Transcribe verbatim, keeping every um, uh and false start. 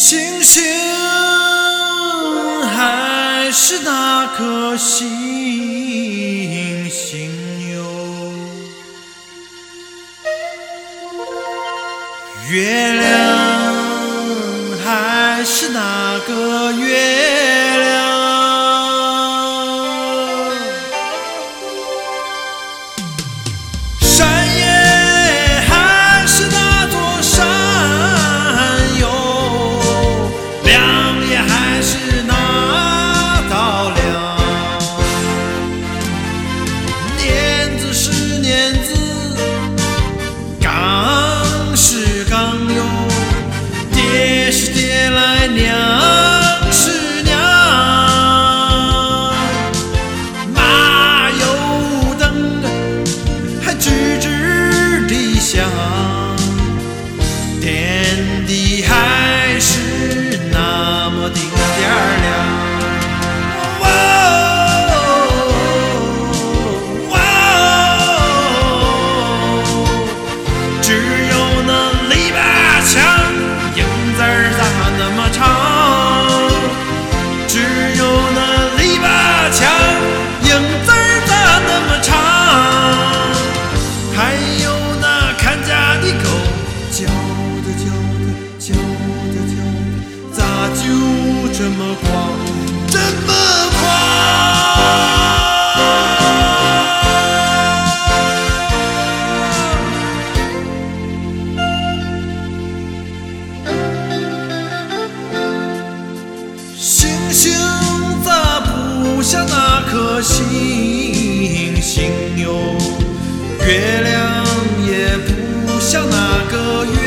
星星还是那颗星星哟，月亮还是那个月亮，山也还是那座山哟，亮也还是那道亮，年子是年子，刚是刚哟，爹是爹来，娘是娘，马有灯还直直地响，天地还是那么丁点儿亮。哇哇，只有那篱笆墙，影子儿咋那么长？只有那篱笆墙，影子儿咋那么长？还有那看家的狗，叫的叫的叫的叫的，咋就这么狂，这么狂？星星咋不像那颗星星哟，月亮也不像那个月